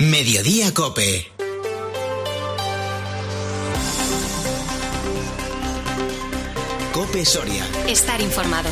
Mediodía COPE. COPE Soria. Estar informado.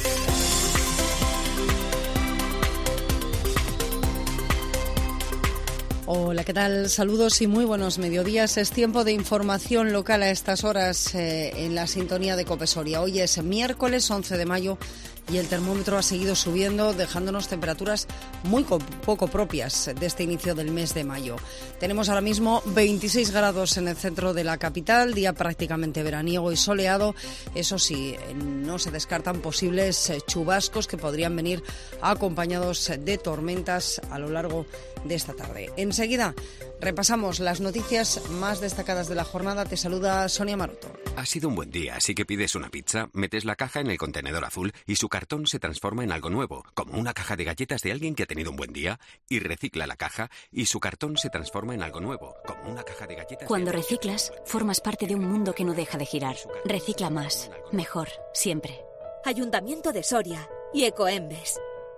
Hola, ¿qué tal? Saludos y muy buenos mediodías. Es tiempo de información local a estas horas en la sintonía de COPE Soria. Hoy es miércoles 11 de mayo y el termómetro ha seguido subiendo, dejándonos temperaturas muy poco propias de este inicio del mes de mayo. Tenemos ahora mismo 26 grados en el centro de la capital, día prácticamente veraniego y soleado. Eso sí, no se descartan posibles chubascos que podrían venir acompañados de tormentas a lo largo de esta tarde. Enseguida repasamos las noticias más destacadas de la jornada. Te saluda Sonia Maroto. Ha sido un buen día, así que pides una pizza, metes la caja en el contenedor azul y su cartón se transforma en algo nuevo, como una caja de galletas de alguien que ha tenido un buen día, y recicla la caja y su cartón se transforma en algo nuevo, como una caja de galletas. Cuando reciclas, formas parte de un mundo que no deja de girar. Recicla más, mejor, siempre. Ayuntamiento de Soria y Ecoembes.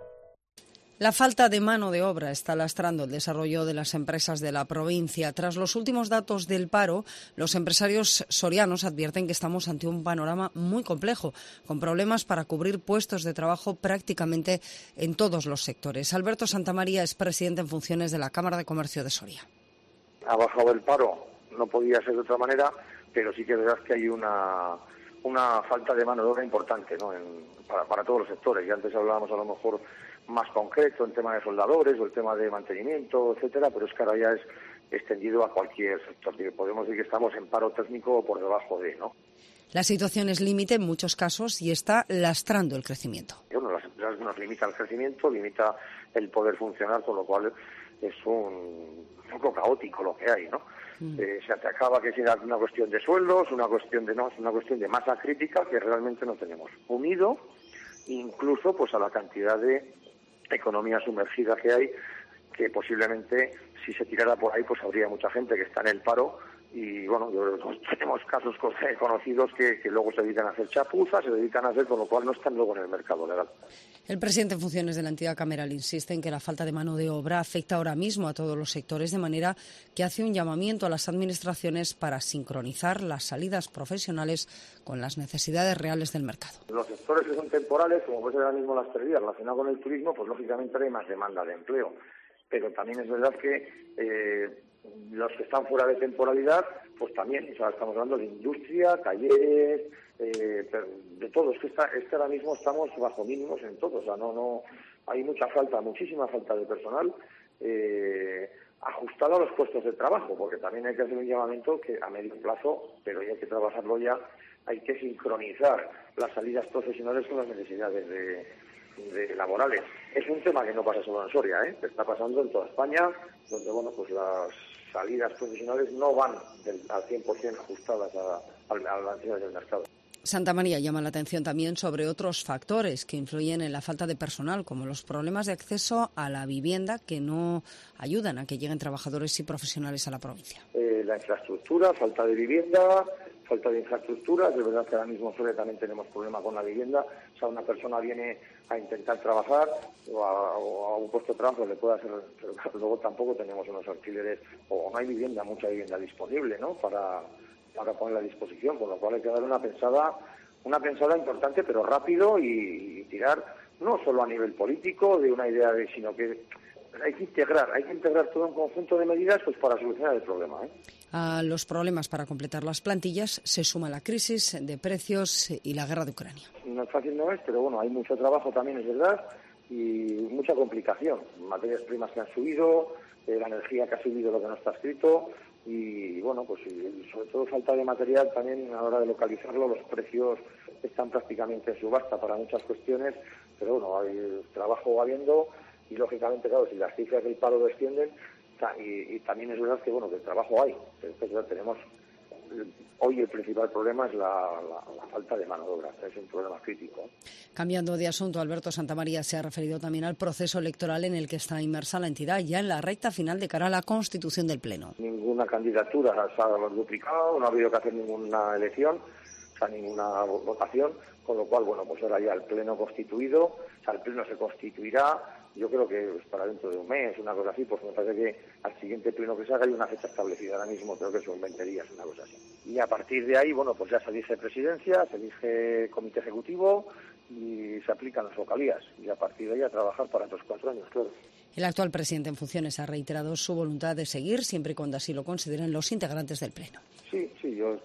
La falta de mano de obra está lastrando el desarrollo de las empresas de la provincia. Tras los últimos datos del paro, los empresarios sorianos advierten que estamos ante un panorama muy complejo, con problemas para cubrir puestos de trabajo prácticamente en todos los sectores. Alberto Santamaría es presidente en funciones de la Cámara de Comercio de Soria. Ha bajado el paro, no podía ser de otra manera, pero sí que es verdad que hay una falta de mano de obra importante, ¿no? para todos los sectores. Y antes hablábamos a lo mejor más concreto en tema de soldadores o el tema de mantenimiento, etcétera, pero es que ahora ya es extendido a cualquier sector. Podemos decir que estamos en paro técnico o por debajo de, ¿no? La situación es límite en muchos casos y está lastrando el crecimiento. Bueno, las empresas nos limita el crecimiento, limita el poder funcionar, con lo cual es un poco caótico lo que hay, ¿no? Se te acaba que sea una cuestión de sueldos, una cuestión de masa crítica que realmente no tenemos. Unido incluso pues a la cantidad de economía sumergida que hay, que posiblemente si se tirara por ahí pues habría mucha gente que está en el paro y bueno, tenemos casos conocidos que luego se dedican a hacer chapuzas, se dedican a hacer, con lo cual no están luego en el mercado legal. El presidente en funciones de la entidad cameral insiste en que la falta de mano de obra afecta ahora mismo a todos los sectores, de manera que hace un llamamiento a las administraciones para sincronizar las salidas profesionales con las necesidades reales del mercado. Los sectores que son temporales, como puede ser ahora mismo la hostelería relacionada con el turismo, pues lógicamente hay más demanda de empleo. Pero también es verdad que los que están fuera de temporalidad, pues también, o sea, estamos hablando de industria, talleres, de todo. Es que ahora mismo estamos bajo mínimos en todo, o sea, no hay muchísima falta de personal ajustado a los puestos de trabajo, porque también hay que hacer un llamamiento que a medio plazo, pero ya hay que trabajarlo ya, hay que sincronizar las salidas profesionales con las necesidades de laborales. Es un tema que no pasa solo en Soria, que está pasando en toda España, donde bueno, pues las salidas profesionales no van al 100% ajustadas a las necesidades del mercado. Santamaría llama la atención también sobre otros factores que influyen en la falta de personal, como los problemas de acceso a la vivienda que no ayudan a que lleguen trabajadores y profesionales a la provincia. La infraestructura, falta de vivienda, falta de infraestructuras. De verdad que ahora mismo en Soria también tenemos problema con la vivienda. O sea, una persona viene a intentar trabajar o a un puesto de trabajo le puede hacer, pero luego tampoco tenemos unos alquileres o no hay mucha vivienda disponible, ¿no? Para ponerla a disposición, con lo cual hay que dar una pensada importante, pero rápido y tirar no solo a nivel político de una idea sino que hay que integrar todo un conjunto de medidas pues para solucionar el problema. A los problemas para completar las plantillas se suma la crisis de precios y la guerra de Ucrania. No es fácil, no es, pero bueno, hay mucho trabajo también, es verdad, y mucha complicación. Materias primas que han subido, la energía que ha subido lo que no está escrito, y bueno, pues sobre todo falta de material también a la hora de localizarlo. Los precios están prácticamente en subasta para muchas cuestiones, pero bueno, hay trabajo habiendo y lógicamente, claro, si las cifras del paro descienden, y también es verdad que bueno, que el trabajo hay, pero tenemos hoy el principal problema es la falta de mano de obra, es un problema crítico. Cambiando de asunto, Alberto Santamaría se ha referido también al proceso electoral en el que está inmersa la entidad, ya en la recta final de cara a la constitución del Pleno. Ninguna candidatura se ha duplicado, no ha habido que hacer ninguna elección, o sea, ninguna votación, con lo cual, bueno, pues ahora ya el Pleno constituido, o sea, el Pleno se constituirá Yo creo que es para dentro de un mes, una cosa así, porque me parece que al siguiente pleno que se haga hay una fecha establecida. Ahora mismo creo que son 20 días, una cosa así. Y a partir de ahí, bueno, pues ya se elige presidencia, se elige comité ejecutivo y se aplican las vocalías. Y a partir de ahí a trabajar para otros 4 años, claro. El actual presidente en funciones ha reiterado su voluntad de seguir, siempre y cuando así lo consideren los integrantes del Pleno. Sí, yo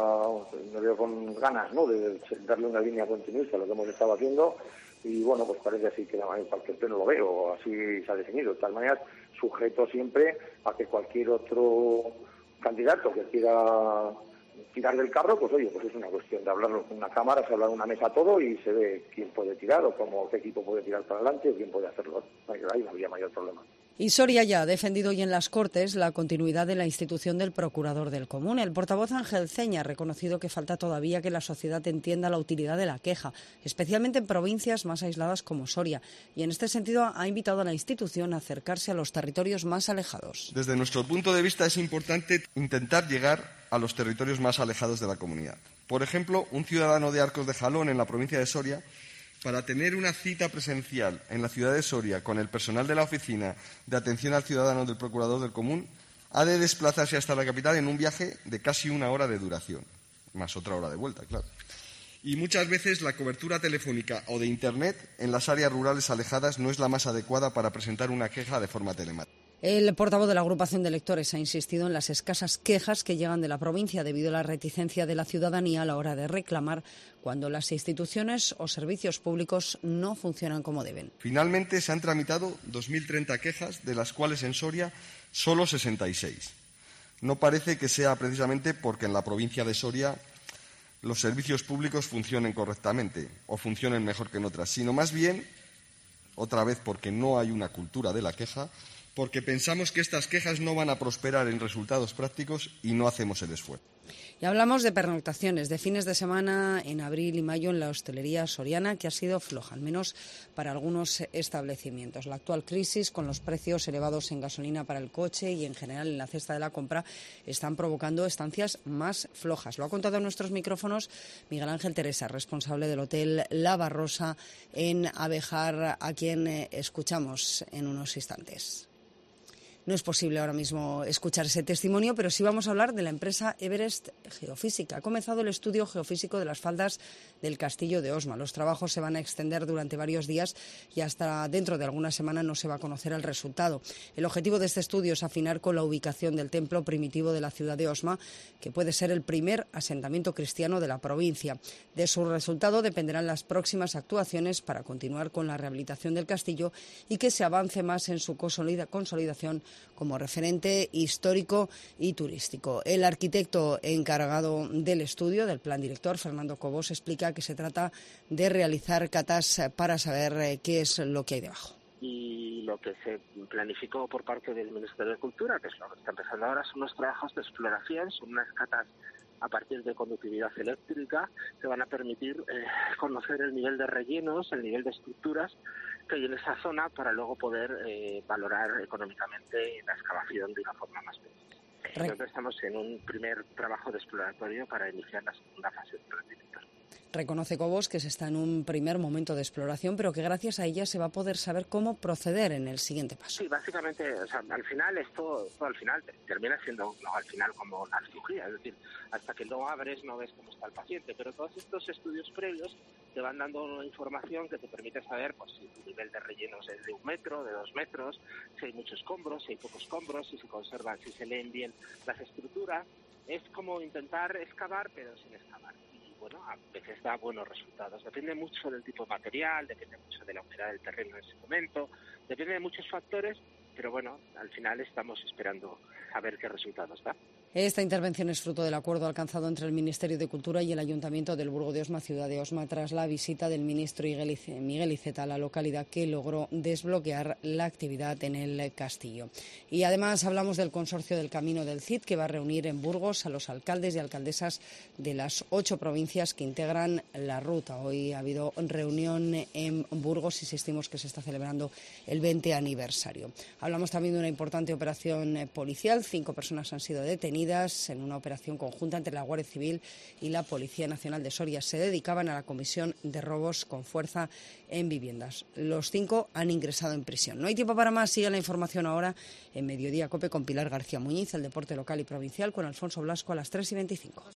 me veo con ganas, ¿no?, de darle una línea continuista a lo que hemos estado haciendo. Y bueno, pues parece así que cualquier pleno lo veo, así se ha definido. De tal manera, sujeto siempre a que cualquier otro candidato que quiera tirar del carro, pues oye, pues es una cuestión de hablarlo con una cámara, se habla en una mesa todo y se ve quién puede tirar o qué equipo puede tirar para adelante o quién puede hacerlo. Ahí no habría mayor problema. Y Soria ya ha defendido hoy en las Cortes la continuidad de la institución del Procurador del Común. El portavoz Ángel Ceña ha reconocido que falta todavía que la sociedad entienda la utilidad de la queja, especialmente en provincias más aisladas como Soria. Y en este sentido ha invitado a la institución a acercarse a los territorios más alejados. Desde nuestro punto de vista es importante intentar llegar a los territorios más alejados de la comunidad. Por ejemplo, un ciudadano de Arcos de Jalón, en la provincia de Soria, para tener una cita presencial en la ciudad de Soria con el personal de la Oficina de Atención al Ciudadano del Procurador del Común, ha de desplazarse hasta la capital en un viaje de casi 1 hora de duración, más otra hora de vuelta, claro. Y muchas veces la cobertura telefónica o de Internet en las áreas rurales alejadas no es la más adecuada para presentar una queja de forma telemática. El portavoz de la agrupación de electores ha insistido en las escasas quejas que llegan de la provincia debido a la reticencia de la ciudadanía a la hora de reclamar cuando las instituciones o servicios públicos no funcionan como deben. Finalmente se han tramitado 2.030 quejas, de las cuales en Soria solo 66. No parece que sea precisamente porque en la provincia de Soria los servicios públicos funcionen correctamente o funcionen mejor que en otras, sino más bien, otra vez porque no hay una cultura de la queja, porque pensamos que estas quejas no van a prosperar en resultados prácticos y no hacemos el esfuerzo. Y hablamos de pernoctaciones, de fines de semana en abril y mayo en la hostelería soriana, que ha sido floja, al menos para algunos establecimientos. La actual crisis, con los precios elevados en gasolina para el coche y en general en la cesta de la compra, están provocando estancias más flojas. Lo ha contado en nuestros micrófonos Miguel Ángel Teresa, responsable del Hotel La Barrosa en Abejar, a quien escuchamos en unos instantes. No es posible ahora mismo escuchar ese testimonio, pero sí vamos a hablar de la empresa Everest Geofísica. Ha comenzado el estudio geofísico de las faldas del Castillo de Osma. Los trabajos se van a extender durante varios días y hasta dentro de alguna semana no se va a conocer el resultado. El objetivo de este estudio es afinar con la ubicación del templo primitivo de la ciudad de Osma, que puede ser el primer asentamiento cristiano de la provincia. De su resultado dependerán las próximas actuaciones para continuar con la rehabilitación del castillo y que se avance más en su consolidación como referente histórico y turístico. El arquitecto encargado del estudio, del plan director, Fernando Cobos, explica que se trata de realizar catas para saber qué es lo que hay debajo. Y lo que se planificó por parte del Ministerio de Cultura, que es lo que está empezando ahora, son unos trabajos de exploración, son unas catas a partir de conductividad eléctrica que van a permitir conocer el nivel de rellenos, el nivel de estructuras que hay en esa zona para luego poder valorar económicamente la excavación de una forma más precisa. Entonces estamos en un primer trabajo de exploratorio para iniciar la segunda fase del plan director. Reconoce Cobos que se está en un primer momento de exploración, pero que gracias a ella se va a poder saber cómo proceder en el siguiente paso. Sí, básicamente, o sea, al final esto al final termina siendo al final como la cirugía, es decir, hasta que no abres no ves cómo está el paciente, pero todos estos estudios previos te van dando una información que te permite saber pues si tu nivel de rellenos es de 1 metro, de 2 metros, si hay muchos escombros, si hay pocos escombros, si se conservan, si se leen bien las estructuras. Es como intentar excavar, pero sin excavar. Bueno, a veces da buenos resultados. Depende mucho del tipo de material, depende mucho de la humedad del terreno en ese momento, depende de muchos factores, pero bueno, al final estamos esperando a ver qué resultados da. Esta intervención es fruto del acuerdo alcanzado entre el Ministerio de Cultura y el Ayuntamiento del Burgo de Osma, ciudad de Osma, tras la visita del ministro Miguel Iceta a la localidad, que logró desbloquear la actividad en el castillo. Y además hablamos del consorcio del Camino del Cid, que va a reunir en Burgos a los alcaldes y alcaldesas de las 8 provincias que integran la ruta. Hoy ha habido reunión en Burgos y insistimos que se está celebrando el 20 aniversario. Hablamos también de una importante operación policial. 5 personas han sido detenidas en una operación conjunta entre la Guardia Civil y la Policía Nacional de Soria. Se dedicaban a la comisión de robos con fuerza en viviendas. Los 5 han ingresado en prisión. No hay tiempo para más. Sigue la información ahora en Mediodía COPE con Pilar García Muñiz, el deporte local y provincial con Alfonso Blasco a las 3:25.